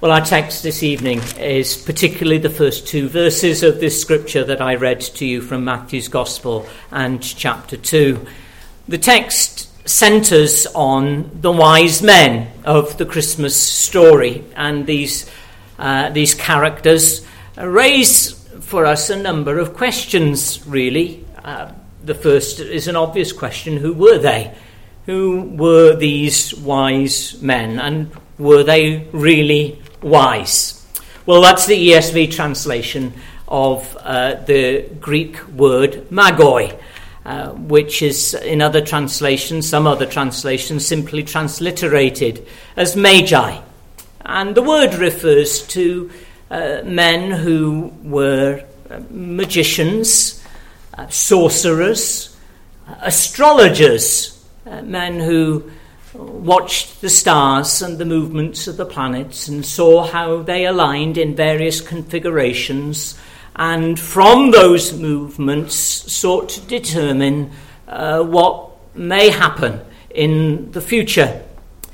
Well, our text this evening is particularly the first two verses of this scripture that I read to you from Matthew's Gospel and chapter 2. The text centres on the wise men of the Christmas story, and these characters raise for us a number of questions, really. The first is an obvious question: who were they? Who were these wise men, and were they really wise? Well, that's the ESV translation of the Greek word magoi, which is in other translations, some other translations, simply transliterated as magi. And the word refers to men who were magicians, sorcerers, astrologers, men who watched the stars and the movements of the planets and saw how they aligned in various configurations, and from those movements sought to determine what may happen in the future.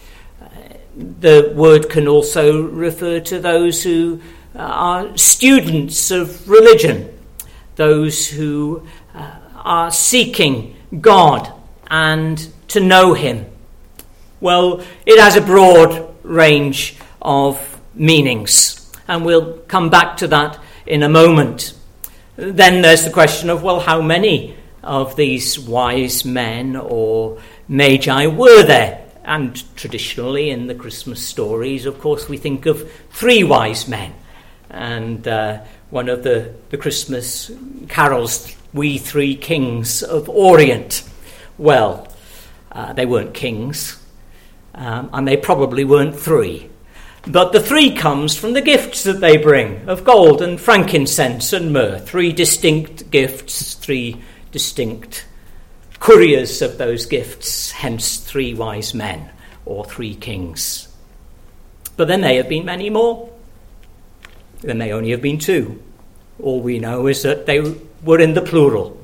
The word can also refer to those who are students of religion, those who are seeking God and to know him. Well, it has a broad range of meanings, and we'll come back to that in a moment. Then there's the question of, well, how many of these wise men or magi were there? And traditionally in the Christmas stories, of course, we think of three wise men. And one of the Christmas carols, We Three Kings of Orient. Well, they weren't kings. And they probably weren't three. But the three comes from the gifts that they bring of gold and frankincense and myrrh. Three distinct gifts, three distinct couriers of those gifts, hence three wise men or three kings. But there may have been many more. There may only have been two. All we know is that they were in the plural.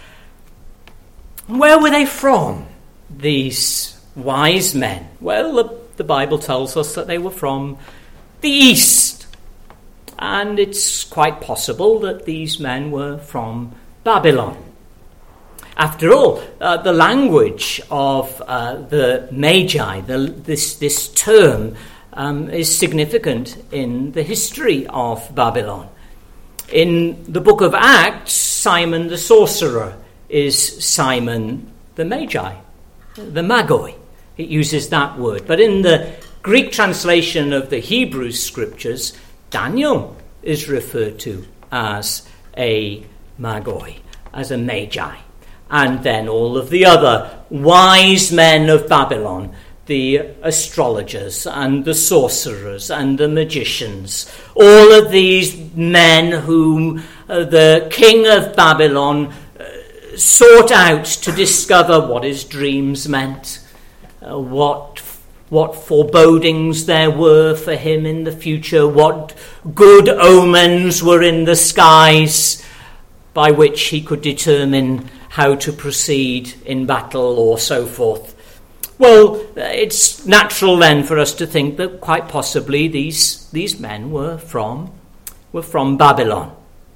Where were they from, these wise men? Well, the Bible tells us that they were from the east, and it's quite possible that these men were from Babylon. After all, the language of the Magi, this term, is significant in the history of Babylon. In the book of Acts, Simon the sorcerer is Simon the Magi, the Magoi. It uses that word. But in the Greek translation of the Hebrew scriptures, Daniel is referred to as a Magoi, as a Magi. And then all of the other wise men of Babylon, the astrologers and the sorcerers and the magicians, all of these men whom the king of Babylon sought out to discover what his dreams meant, what forebodings there were for him in the future, what good omens were in the skies by which he could determine how to proceed in battle or so forth. Well, it's natural then for us to think that quite possibly these men were from Babylon.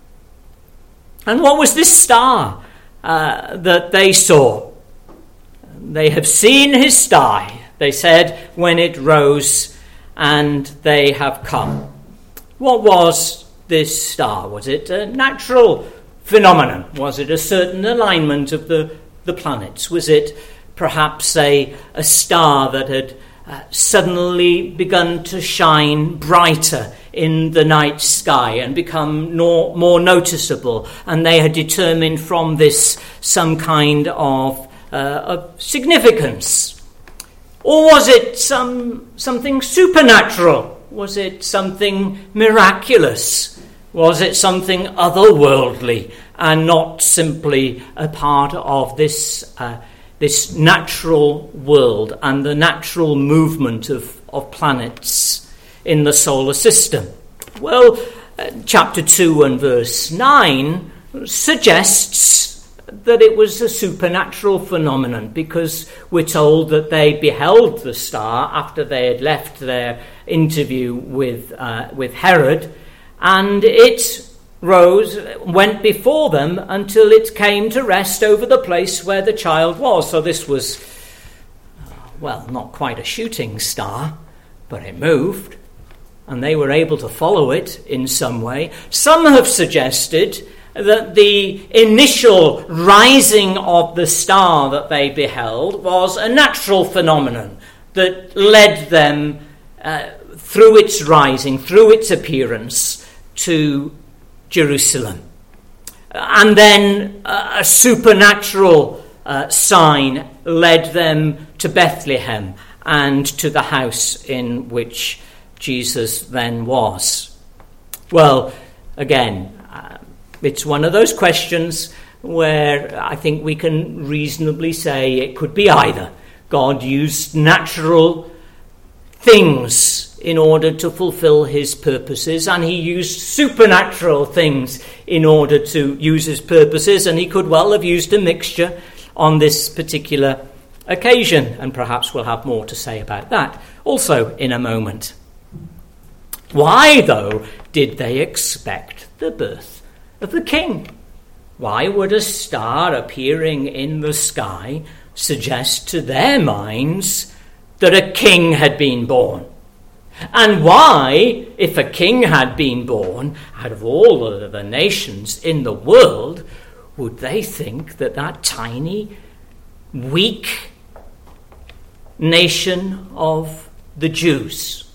And what was this star that they saw? They have seen his star, they said, when it rose, and they have come. What was this star? Was it a natural phenomenon? Was it a certain alignment of the planets? Was it perhaps a star that had suddenly begun to shine brighter in the night sky and become more noticeable, and they had determined from this some kind of significance? Or was it something supernatural? Was it something miraculous? Was it something otherworldly and not simply a part of this natural world and the natural movement of planets in the solar system? Well, chapter 2 and verse 9 suggests that it was a supernatural phenomenon, because we're told that they beheld the star after they had left their interview with Herod, and it went before them until it came to rest over the place where the child was. So this was, well, not quite a shooting star, but it moved, and they were able to follow it in some way. Some have suggested that the initial rising of the star that they beheld was a natural phenomenon that led them through its rising, through its appearance, to Jerusalem. And then a supernatural sign led them to Bethlehem and to the house in which Jesus then was. Well, again, it's one of those questions where I think we can reasonably say it could be either. God used natural things in order to fulfill his purposes, and he used supernatural things in order to use his purposes, and he could well have used a mixture on this particular occasion, and perhaps we'll have more to say about that also in a moment. Why, though, did they expect the birth of the king? Why would a star appearing in the sky suggest to their minds that a king had been born? And why, if a king had been born, out of all of the nations in the world, would they think that that tiny, weak nation of the Jews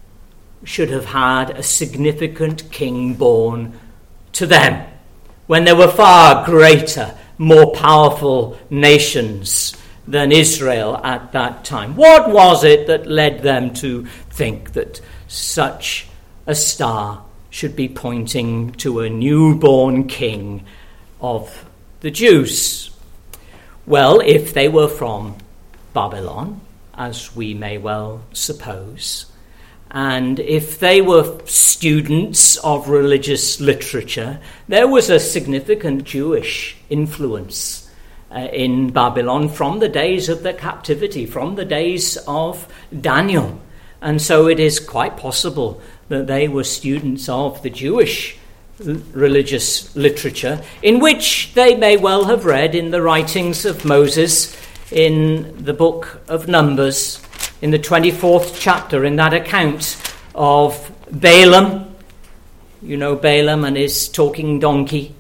should have had a significant king born to them, when there were far greater, more powerful nations than Israel at that time? What was it that led them to think that such a star should be pointing to a newborn king of the Jews? Well, if they were from Babylon, as we may well suppose, and if they were students of religious literature, there was a significant Jewish influence in Babylon from the days of the captivity, from the days of Daniel. And so it is quite possible that they were students of the Jewish religious literature, in which they may well have read in the writings of Moses in the book of Numbers, in the 24th chapter, in that account of Balaam. You know Balaam and his talking donkey.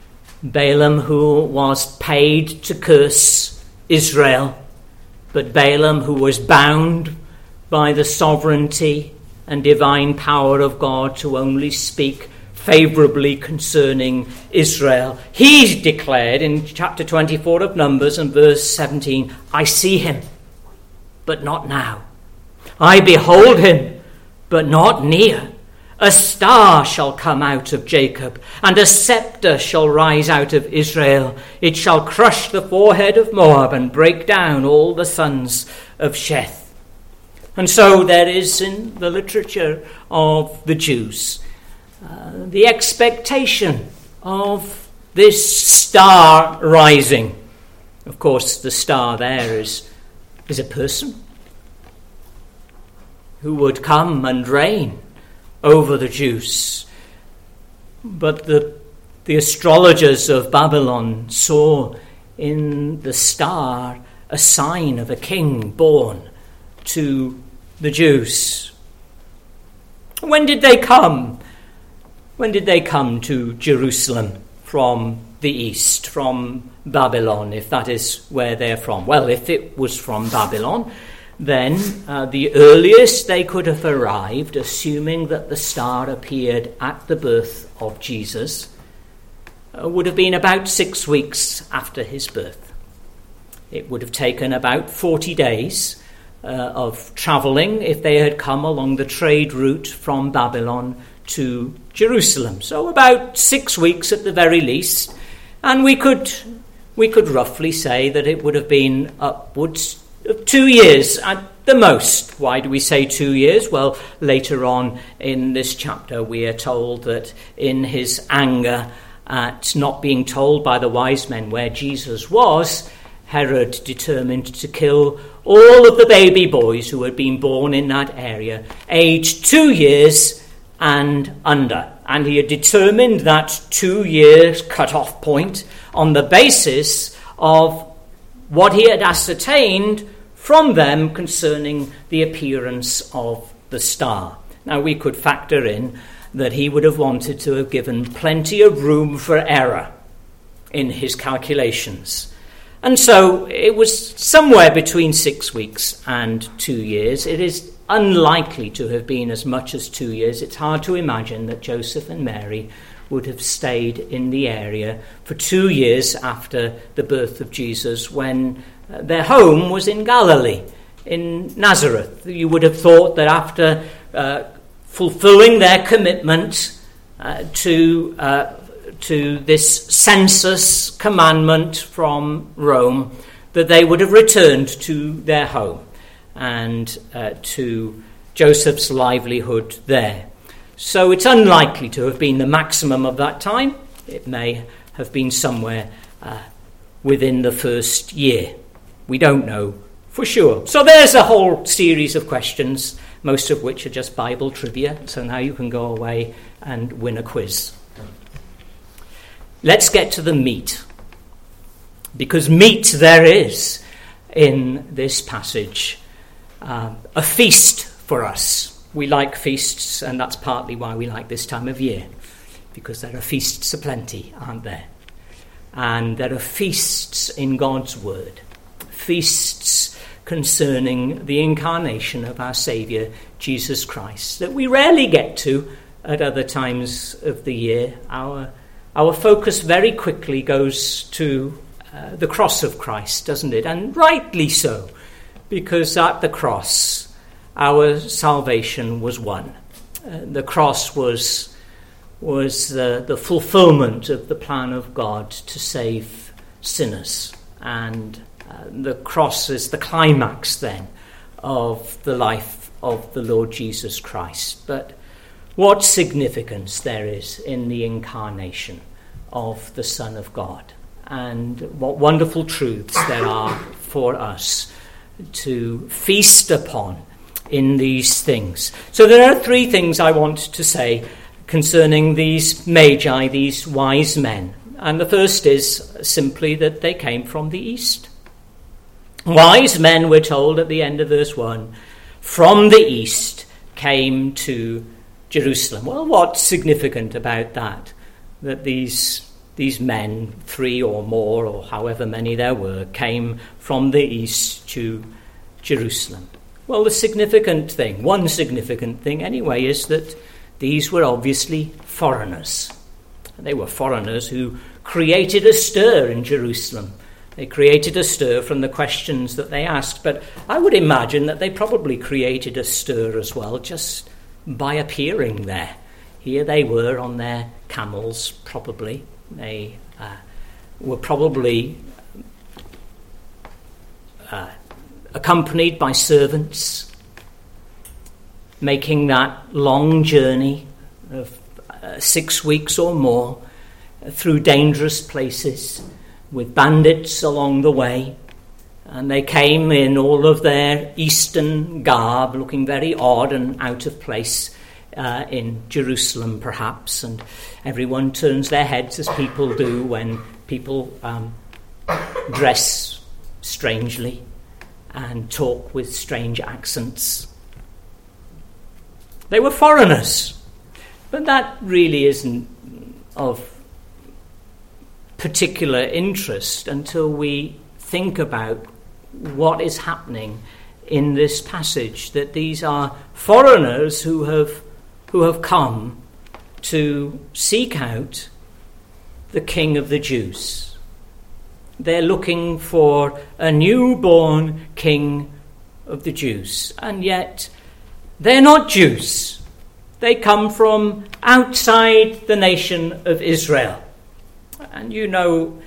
Balaam, who was paid to curse Israel, but Balaam, who was bound by the sovereignty and divine power of God to only speak favorably concerning Israel. He declared in chapter 24 of Numbers and verse 17, "I see him, but not now. I behold him, but not near. A star shall come out of Jacob, and a scepter shall rise out of Israel. It shall crush the forehead of Moab and break down all the sons of Sheth." And so there is in the literature of the Jews the expectation of this star rising. Of course, the star there is a person who would come and reign over the Jews. But the astrologers of Babylon saw in the star a sign of a king born to the Jews. When did they come? When did they come to Jerusalem from the east, from Babylon, if that is where they're from? Well, if it was from Babylon, then the earliest they could have arrived, assuming that the star appeared at the birth of Jesus, would have been about 6 weeks after his birth. It would have taken about 40 days of travelling if they had come along the trade route from Babylon to Jerusalem. So about 6 weeks at the very least, and we could roughly say that it would have been upwards of 2 years at the most. Why do we say 2 years? Well, later on in this chapter we are told that in his anger at not being told by the wise men where Jesus was, Herod determined to kill all of the baby boys who had been born in that area, aged 2 years and under. And he had determined that 2 years cut-off point on the basis of what he had ascertained from them concerning the appearance of the star. Now, we could factor in that he would have wanted to have given plenty of room for error in his calculations. And so it was somewhere between 6 weeks and 2 years. It is unlikely to have been as much as 2 years. It's hard to imagine that Joseph and Mary would have stayed in the area for 2 years after the birth of Jesus, when their home was in Galilee, in Nazareth. You would have thought that after fulfilling their commitment to this census commandment from Rome, that they would have returned to their home and to Joseph's livelihood there. So it's unlikely to have been the maximum of that time. It may have been somewhere within the first year. We don't know for sure. So there's a whole series of questions, most of which are just Bible trivia. So now you can go away and win a quiz. Let's get to the meat, because meat there is in this passage. A feast for us. We like feasts, and that's partly why we like this time of year, because there are feasts aplenty, aren't there? And there are feasts in God's word, feasts concerning the incarnation of our Saviour, Jesus Christ, that we rarely get to at other times of the year. Our focus very quickly goes to the cross of Christ, doesn't it? And rightly so, because at the cross our salvation was won. The cross was the fulfillment of the plan of God to save sinners. And the cross is the climax then of the life of the Lord Jesus Christ. But what significance there is in the incarnation of the Son of God, and what wonderful truths there are for us to feast upon in these things. So there are 3 things I want to say concerning these magi, these wise men. And the first is simply that they came from the east. Wise men, we're told at the end of verse 1, from the east came to Jerusalem. Well, what's significant about that? That these men, 3 or more, or however many there were, came from the east to Jerusalem. Well, one significant thing anyway, is that these were obviously foreigners. They were foreigners who created a stir in Jerusalem. They created a stir from the questions that they asked, but I would imagine that they probably created a stir as well just by appearing there. Here they were on their camels, probably. They were probably accompanied by servants, making that long journey of 6 weeks or more through dangerous places with bandits along the way. And they came in all of their eastern garb, looking very odd and out of place in Jerusalem, perhaps. And everyone turns their heads, as people do when people dress strangely and talk with strange accents. They were foreigners, but that really isn't of particular interest until we think about what is happening in this passage, that these are foreigners who have come to seek out the King of the Jews. They're looking for a newborn King of the Jews, and yet they're not Jews. They come from outside the nation of Israel. And you know,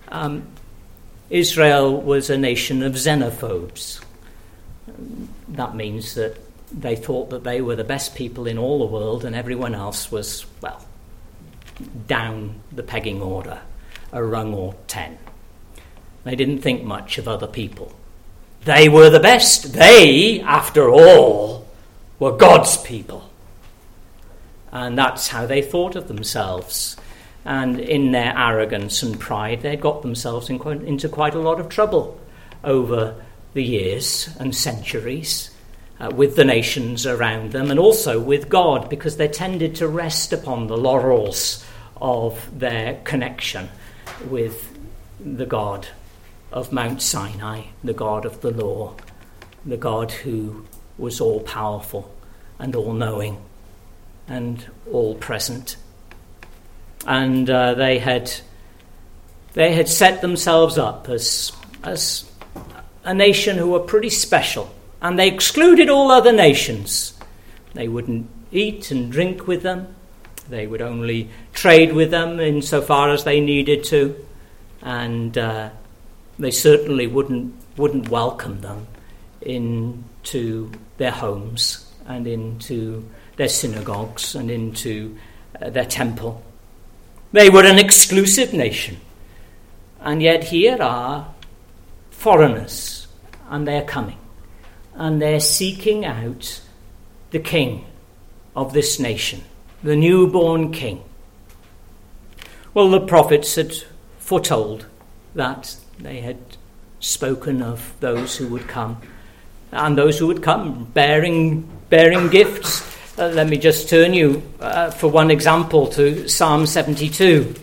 Israel was a nation of xenophobes. That means that they thought that they were the best people in all the world and everyone else was, well, down the pegging order, a rung or 10. They didn't think much of other people. They were the best. They, after all, were God's people. And that's how they thought of themselves. And in their arrogance and pride, they got themselves into quite a lot of trouble over the years and centuries with the nations around them, and also with God, because they tended to rest upon the laurels of their connection with the God of Mount Sinai, the God of the law, the God who was all-powerful and all-knowing and all-present. And they had set themselves up as a nation who were pretty special, and they excluded all other nations. They wouldn't eat and drink with them. They would only trade with them insofar as they needed to, and they certainly wouldn't welcome them into their homes and into their synagogues and into their temple. They were an exclusive nation, and yet here are foreigners, and they're coming, and they're seeking out the king of this nation, the newborn king. Well, the prophets had foretold that. They had spoken of those who would come, and those who would come bearing gifts. Let me just turn you, for one example, to Psalm 72.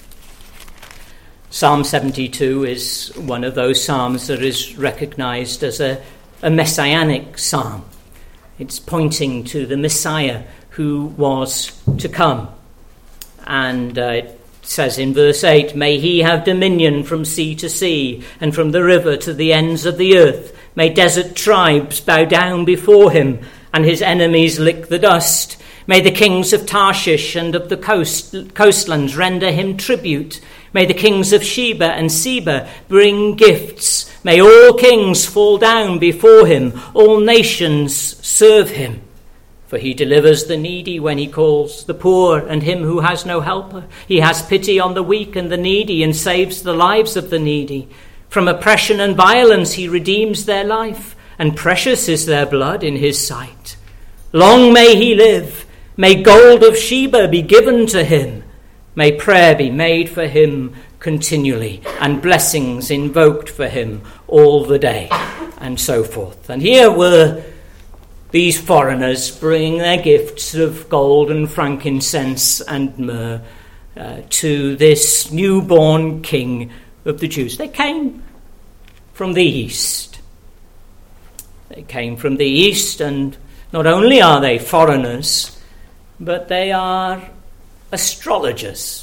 Psalm 72 is one of those psalms that is recognized as a messianic psalm. It's pointing to the Messiah who was to come. And it says in verse 8, "May he have dominion from sea to sea, and from the river to the ends of the earth. May desert tribes bow down before him, and his enemies lick the dust. May the kings of Tarshish and of the coastlands render him tribute. May the kings of Sheba and Seba bring gifts. May all kings fall down before him, all nations serve him. For he delivers the needy when he calls, the poor and him who has no helper. He has pity on the weak and the needy, and saves the lives of the needy. From oppression and violence he redeems their life, and precious is their blood in his sight. Long may he live. May gold of Sheba be given to him. May prayer be made for him continually, and blessings invoked for him all the day," and so forth. And here were these foreigners bringing their gifts of gold and frankincense and myrrh to this newborn king of the Jews. They came from the east. They came from the east, and not only are they foreigners, but they are astrologers.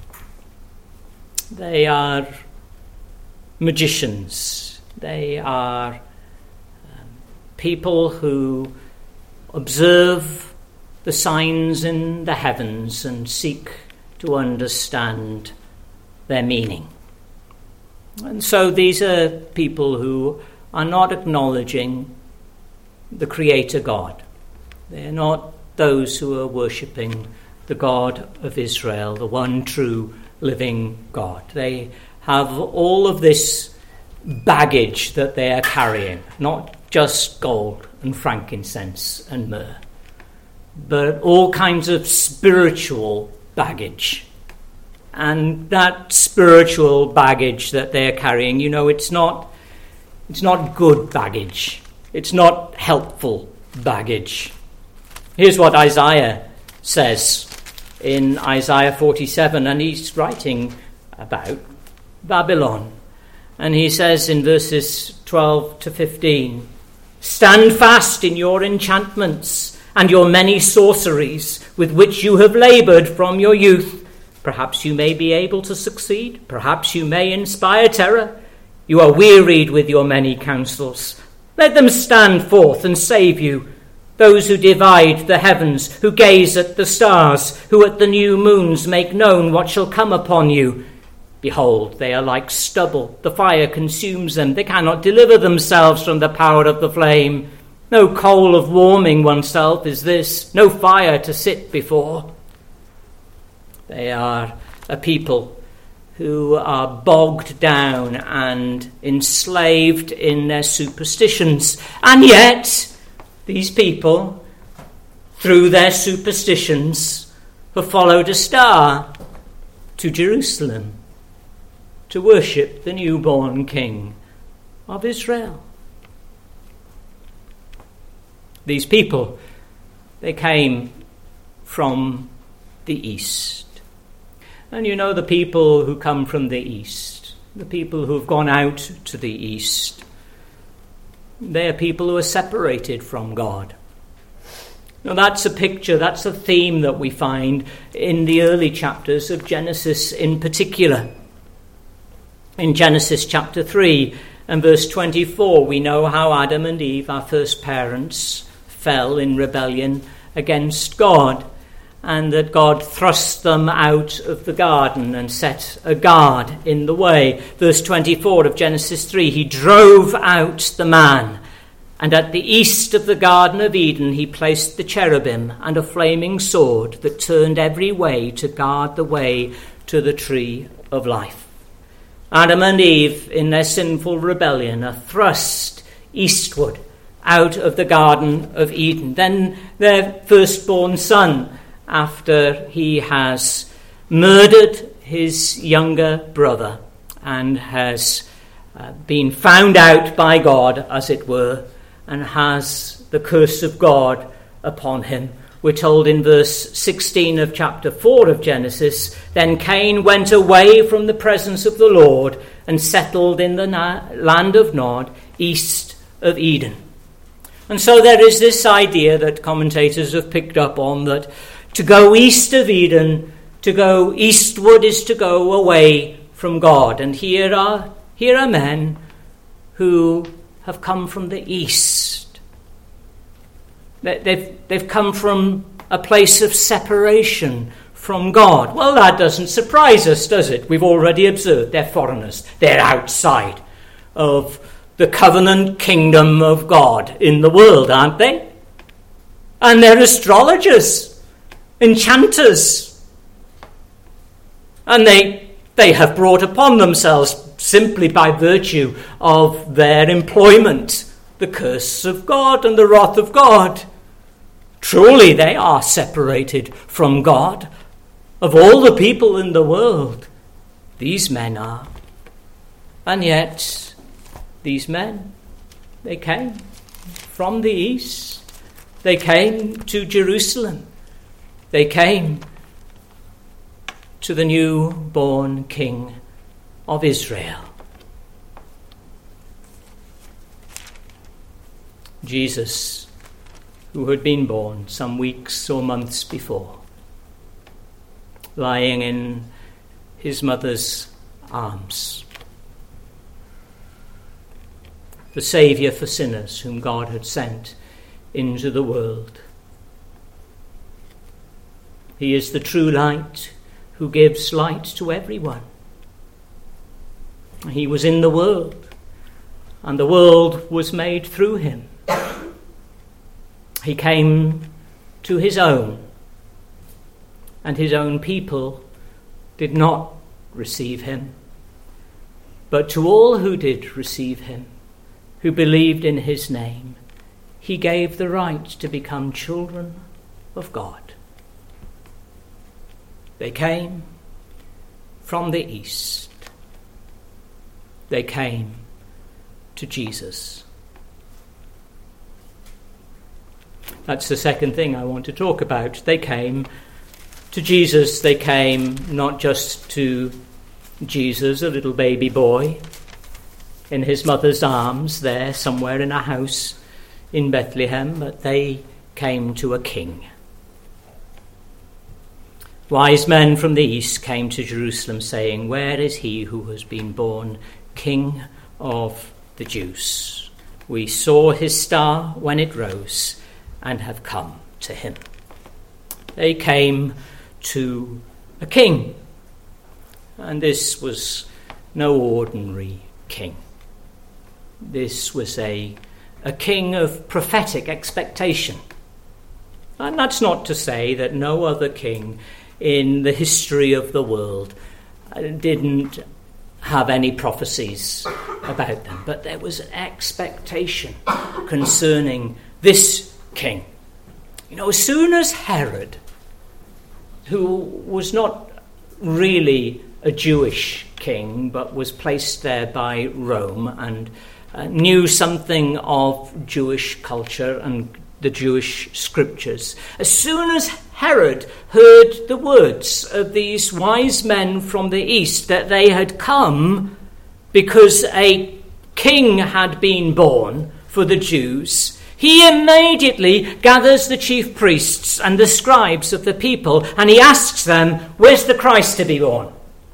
They are magicians. They are people who observe the signs in the heavens and seek to understand their meaning. And so these are people who are not acknowledging the Creator God. They're not those who are worshipping the God of Israel, the one true living God. They have all of this baggage that they are carrying, not just gold and frankincense and myrrh, but all kinds of spiritual baggage. And that spiritual baggage that they're carrying, it's not good baggage. It's not helpful baggage. Here's what Isaiah says in Isaiah 47, and he's writing about Babylon. And he says in verses 12 to 15, "Stand fast in your enchantments and your many sorceries with which you have laboured from your youth. Perhaps you may be able to succeed. Perhaps you may inspire terror. You are wearied with your many counsels. Let them stand forth and save you. Those who divide the heavens, who gaze at the stars, who at the new moons make known what shall come upon you. Behold, they are like stubble. The fire consumes them. They cannot deliver themselves from the power of the flame. No coal of warming oneself is this, no fire to sit before." They are a people who are bogged down and enslaved in their superstitions. And yet, these people, through their superstitions, have followed a star to Jerusalem to worship the newborn King of Israel. These people, they came from the east. And you know, the people who come from the east, the people who have gone out to the east, they are people who are separated from God. Now that's a picture, that's a theme that we find in the early chapters of Genesis in particular. In Genesis chapter 3 and verse 24, we know how Adam and Eve, our first parents, fell in rebellion against God, and that God thrust them out of the garden and set a guard in the way. Verse 24 of Genesis 3, he drove out the man, and at the east of the Garden of Eden he placed the cherubim and a flaming sword that turned every way to guard the way to the tree of life. Adam and Eve, in their sinful rebellion, are thrust eastward out of the Garden of Eden. Then their firstborn son, after he has murdered his younger brother and has been found out by God, as it were, and has the curse of God upon him. We're told in verse 16 of chapter 4 of Genesis, then Cain went away from the presence of the Lord and settled in the land of Nod, east of Eden. And so there is this idea that commentators have picked up on, that to go east of Eden, to go eastward, is to go away from God. And here are men who have come from the east. They've come from a place of separation from God. Well, that doesn't surprise us, does it? We've already observed they're foreigners. They're outside of the covenant kingdom of God in the world, aren't they? And they're astrologers, enchanters, and they have brought upon themselves, simply by virtue of their employment, the curse of God and the wrath of God. Truly they are separated from God. Of all the people in the world, these men are. And yet, these men, they came from the east. They came to Jerusalem. They came to the newborn King of Israel. Jesus, who had been born some weeks or months before, lying in his mother's arms. The Saviour for sinners whom God had sent into the world. He is the true light who gives light to everyone. He was in the world, and the world was made through him. He came to his own, and his own people did not receive him. But to all who did receive him, who believed in his name, he gave the right to become children of God. They came from the east. They came to Jesus. That's the second thing I want to talk about. They came to Jesus. They came not just to Jesus, a little baby boy, in his mother's arms there somewhere in a house in Bethlehem, but they came to a king. Wise men from the east came to Jerusalem saying, "Where is he who has been born King of the Jews? We saw his star when it rose and have come to him." They came to a king, and this was no ordinary king. This was a king of prophetic expectation. And that's not to say that no other king in the history of the world didn't have any prophecies about them, but there was an expectation concerning this king. As soon as Herod, who was not really a Jewish king, but was placed there by Rome and knew something of Jewish culture and the Jewish scriptures, as soon as Herod heard the words of these wise men from the east, that they had come because a king had been born for the Jews, he immediately gathers the chief priests and the scribes of the people, and he asks them, where's the Christ to be born?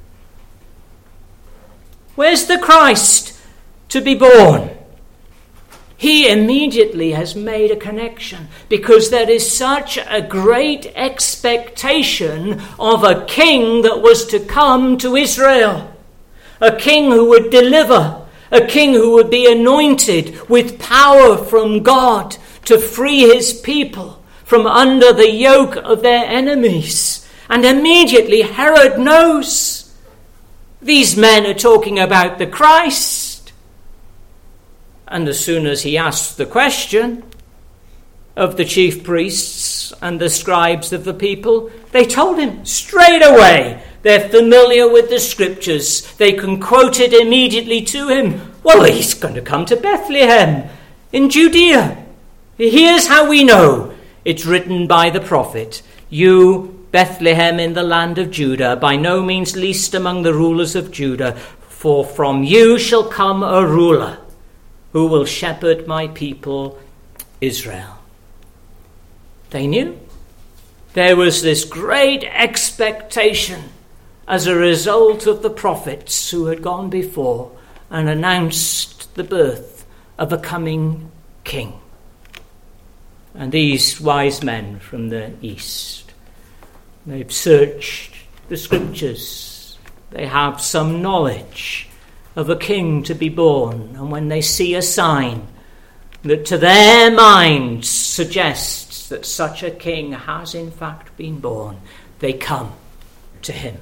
Where's the Christ to be born? He immediately has made a connection, because there is such a great expectation of a king that was to come to Israel. A king who would deliver, a king who would be anointed with power from God to free his people from under the yoke of their enemies. And immediately Herod knows these men are talking about the Christ. And as soon as he asked the question of the chief priests and the scribes of the people, they told him straight away. They're familiar with the scriptures. They can quote it immediately to him. Well, he's going to come to Bethlehem in Judea. Here's how we know. It's written by the prophet, "You, Bethlehem in the land of Judah, by no means least among the rulers of Judah, for from you shall come a ruler who will shepherd my people Israel." They knew. There was this great expectation as a result of the prophets who had gone before and announced the birth of a coming king. And these wise men from the east, they've searched the scriptures. They have some knowledge of a king to be born, and when they see a sign that to their minds suggests that such a king has in fact been born, they come to him.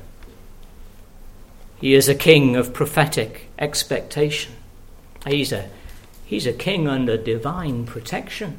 He is a king of prophetic expectation. He's a king under divine protection.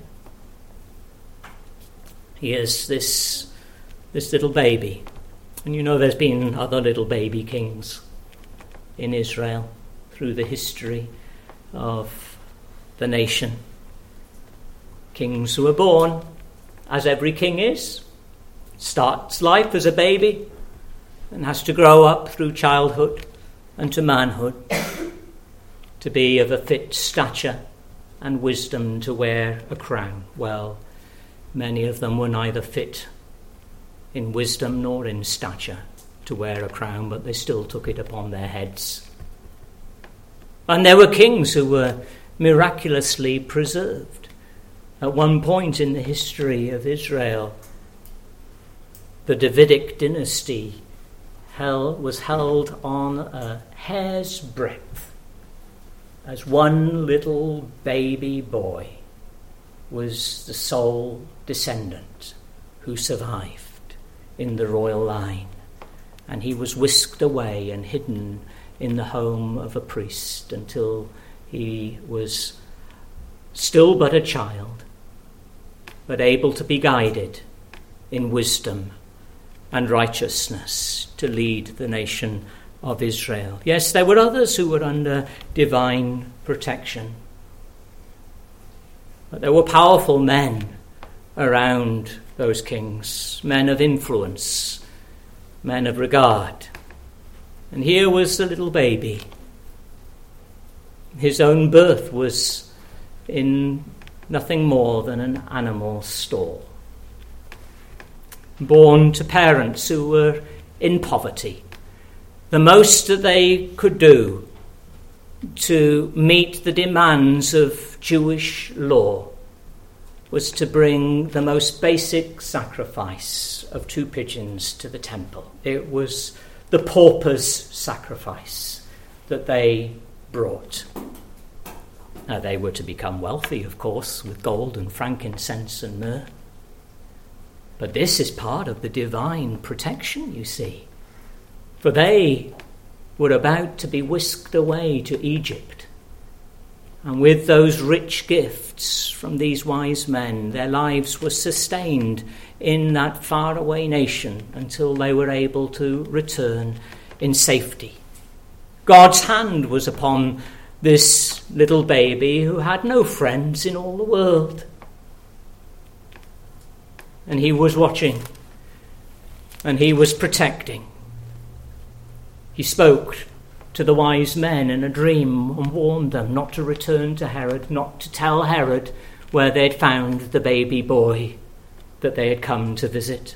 He is this little baby. And there's been other little baby kings in Israel through the history of the nation. Kings who are born, as every king is, starts life as a baby and has to grow up through childhood and to manhood to be of a fit stature and wisdom to wear a crown. Well, many of them were neither fit in wisdom nor in stature to wear a crown, but they still took it upon their heads. And there were kings who were miraculously preserved. At one point in the history of Israel, the Davidic dynasty was held on a hair's breadth, as one little baby boy was the sole descendant who survived in the royal line. And he was whisked away and hidden in the home of a priest until he was still but a child, but able to be guided in wisdom and righteousness to lead the nation of Israel. Yes, there were others who were under divine protection, but there were powerful men around those kings, men of influence, men of regard. And here was the little baby. His own birth was in nothing more than an animal stall. Born to parents who were in poverty. The most that they could do to meet the demands of Jewish law was to bring the most basic sacrifice of 2 pigeons to the temple. It was the pauper's sacrifice that they brought. Now, they were to become wealthy, of course, with gold and frankincense and myrrh. But this is part of the divine protection, you see. For they were about to be whisked away to Egypt. And with those rich gifts from these wise men, their lives were sustained in that faraway nation until they were able to return in safety. God's hand was upon this little baby who had no friends in all the world. And he was watching, and he was protecting. He spoke to the wise men in a dream and warned them not to return to Herod, not to tell Herod where they'd found the baby boy that they had come to visit.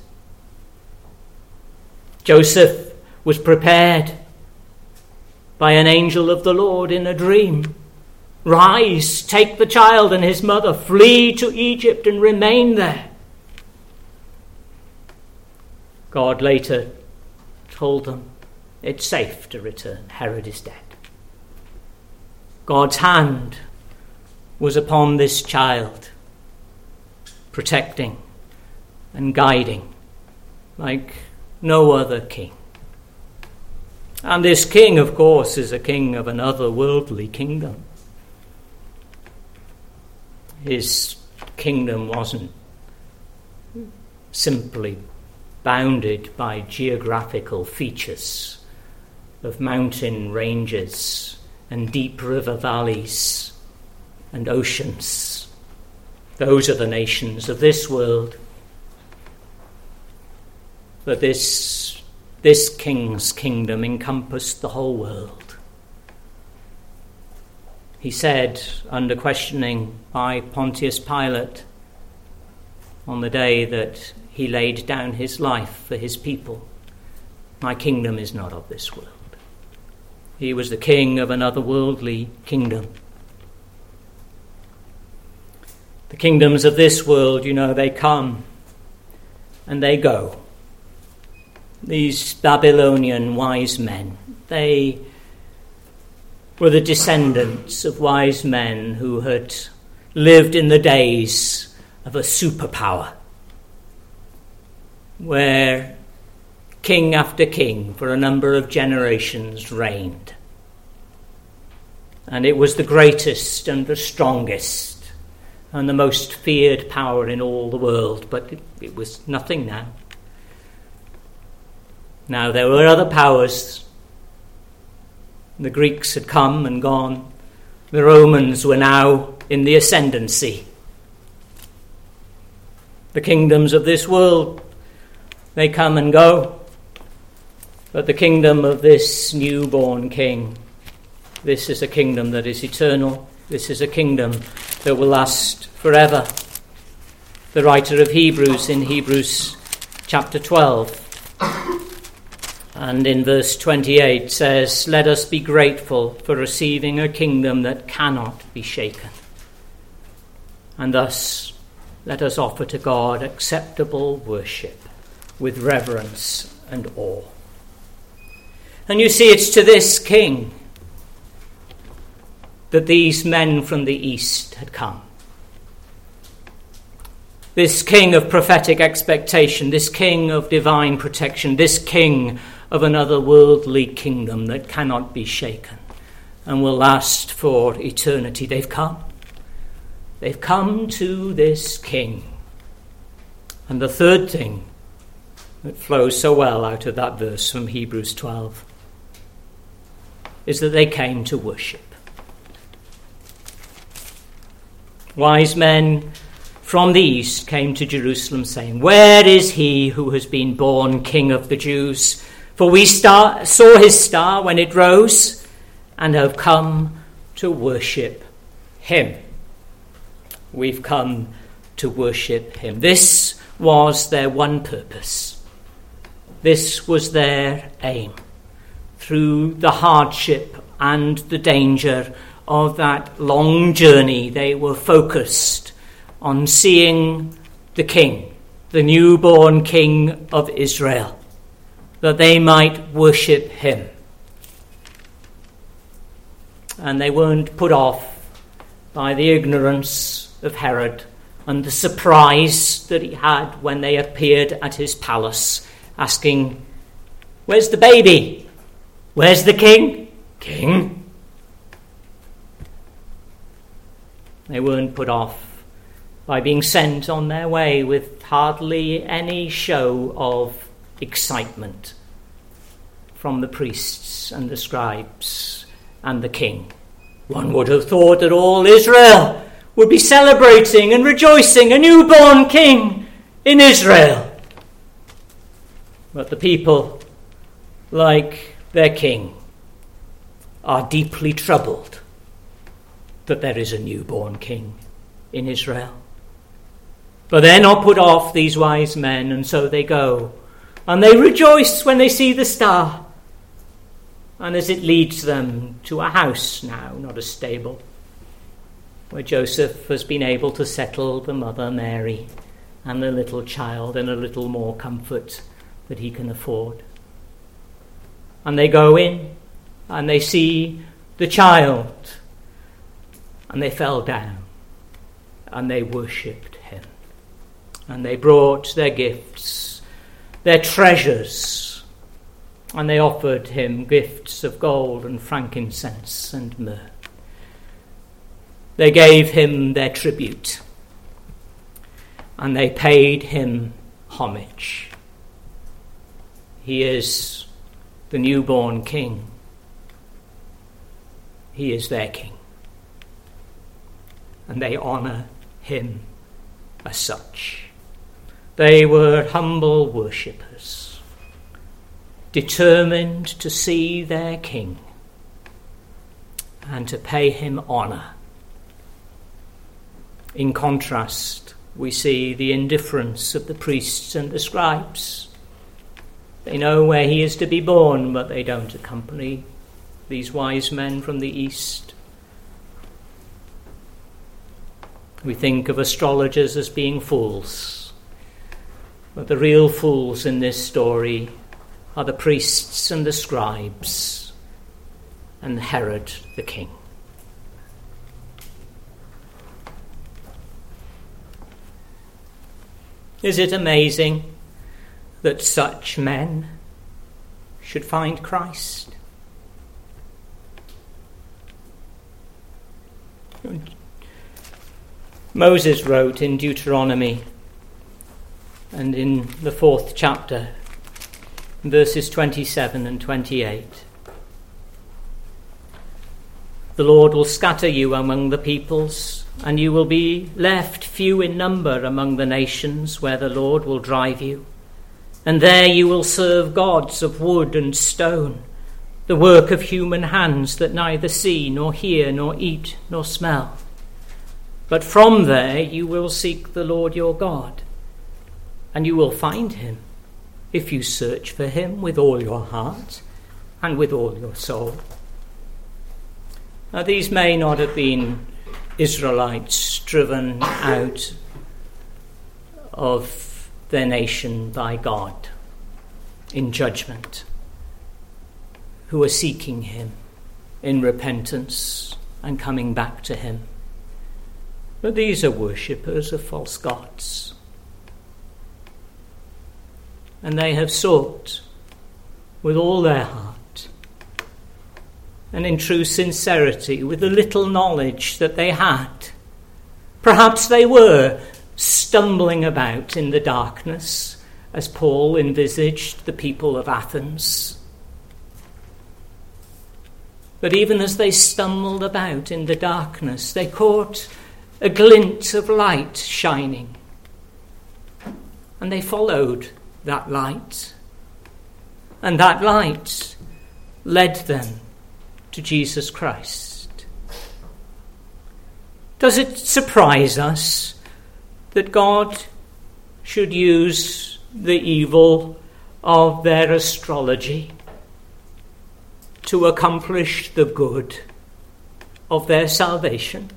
Joseph was prepared by an angel of the Lord in a dream. Rise, take the child and his mother, flee to Egypt and remain there. God later told them, it's safe to return. Herod is dead. God's hand was upon this child, protecting and guiding like no other king. And this king, of course, is a king of another worldly kingdom. His kingdom wasn't simply bounded by geographical features of mountain ranges and deep river valleys and oceans. Those are the nations of this world. But this king's kingdom encompassed the whole world. He said, under questioning by Pontius Pilate, on the day that he laid down his life for his people, my kingdom is not of this world. He was the king of another worldly kingdom. The kingdoms of this world, they come and they go. These Babylonian wise men, they were the descendants of wise men who had lived in the days of a superpower, where king after king for a number of generations reigned. And it was the greatest and the strongest and the most feared power in all the world, but it was nothing now. Now there were other powers. The Greeks had come and gone. The Romans were now in the ascendancy. The kingdoms of this world, they come and go. But the kingdom of this newborn king, this is a kingdom that is eternal. This is a kingdom that will last forever. The writer of Hebrews in Hebrews chapter 12 and in verse 28 says, let us be grateful for receiving a kingdom that cannot be shaken. And thus let us offer to God acceptable worship with reverence and awe. And you see, it's to this king that these men from the east had come. This king of prophetic expectation, this king of divine protection, this king of another worldly kingdom that cannot be shaken and will last for eternity. They've come. They've come to this king. And the third thing that flows so well out of that verse from Hebrews 12 is that they came to worship. Wise men from the east came to Jerusalem saying, where is he who has been born King of the Jews? For we saw his star when it rose and have come to worship him. We've come to worship him. This was their one purpose. This was their aim. Through the hardship and the danger of that long journey, they were focused on seeing the king, the newborn king of Israel, that they might worship him. And they weren't put off by the ignorance of Herod and the surprise that he had when they appeared at his palace, asking Where's the baby? Where's the king? King? They weren't put off by being sent on their way with hardly any show of excitement from the priests and the scribes and the king. One would have thought that all Israel would be celebrating and rejoicing a newborn king in Israel. But the people, like their king, are deeply troubled that there is a newborn king in Israel. But they're not put off, these wise men, and so they go. And they rejoice when they see the star. And as it leads them to a house now, not a stable, where Joseph has been able to settle the mother Mary and the little child in a little more comfort that he can afford. And they go in and they see the child, and they fell down and they worshipped him. And they brought their gifts, their treasures, and they offered him gifts of gold and frankincense and myrrh. They gave him their tribute, and they paid him homage. He is the newborn king. He is their king. And they honour him as such. They were humble worshippers, determined to see their king and to pay him honour. In contrast, we see the indifference of the priests and the scribes. They know where he is to be born, but they don't accompany these wise men from the east. We think of astrologers as being fools, but the real fools in this story are the priests and the scribes and Herod the king. Is it amazing that such men should find Christ? Moses wrote in Deuteronomy, and in the 4th chapter, verses 27 and 28, the Lord will scatter you among the peoples, and you will be left few in number among the nations where the Lord will drive you. And there you will serve gods of wood and stone, the work of human hands that neither see nor hear nor eat nor smell. But from there you will seek the Lord your God, and you will find him if you search for him with all your heart and with all your soul. Now, these may not have been Israelites driven out of their nation by God in judgment, who are seeking him in repentance and coming back to him. But these are worshippers of false gods. And they have sought with all their heart and in true sincerity, with the little knowledge that they had. Perhaps they were stumbling about in the darkness, as Paul envisaged the people of Athens. But even as they stumbled about in the darkness, they caught a glint of light shining, and they followed that light, and that light led them to Jesus Christ. Does it surprise us that God should use the evil of their astrology to accomplish the good of their salvation?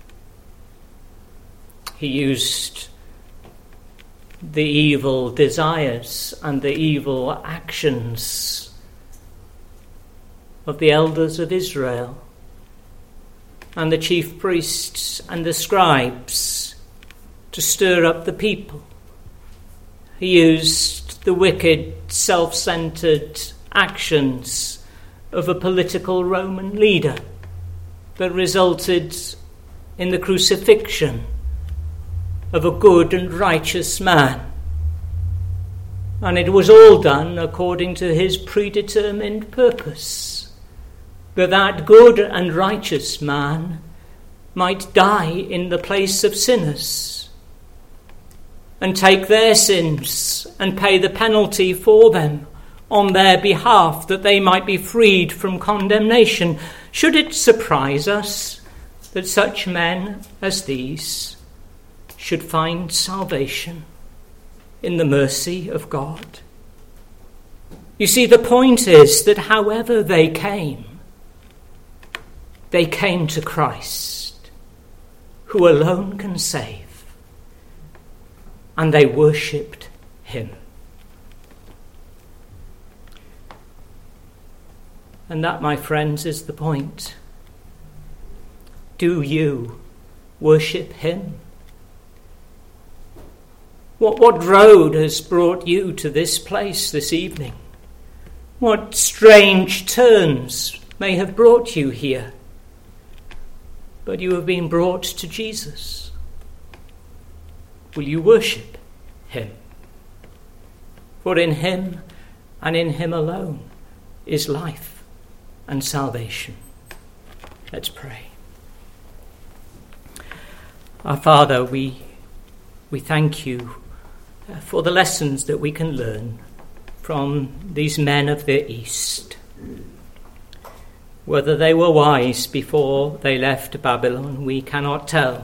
He used the evil desires and the evil actions of the elders of Israel and the chief priests and the scribes to stir up the people. He used the wicked, self-centered actions of a political Roman leader that resulted in the crucifixion of a good and righteous man. And it was all done according to his predetermined purpose, that good and righteous man might die in the place of sinners and take their sins and pay the penalty for them on their behalf, that they might be freed from condemnation. Should it surprise us that such men as these should find salvation in the mercy of God? You see, the point is that however they came to Christ, who alone can save, and they worshipped him. And that, my friends, is the point. Do you worship him? What road has brought you to this place this evening? What strange turns may have brought you here? But you have been brought to Jesus. Will you worship him? For in him and in him alone is life and salvation. Let's pray. Our Father, we thank you for the lessons that we can learn from these men of the East. Whether they were wise before they left Babylon, we cannot tell.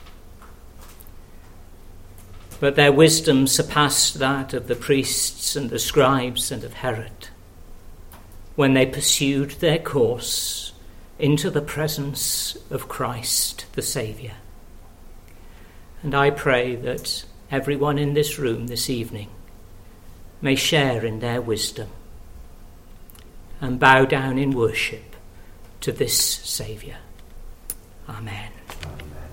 But their wisdom surpassed that of the priests and the scribes and of Herod when they pursued their course into the presence of Christ the Saviour. And I pray that everyone in this room this evening may share in their wisdom and bow down in worship to this Saviour. Amen. Amen.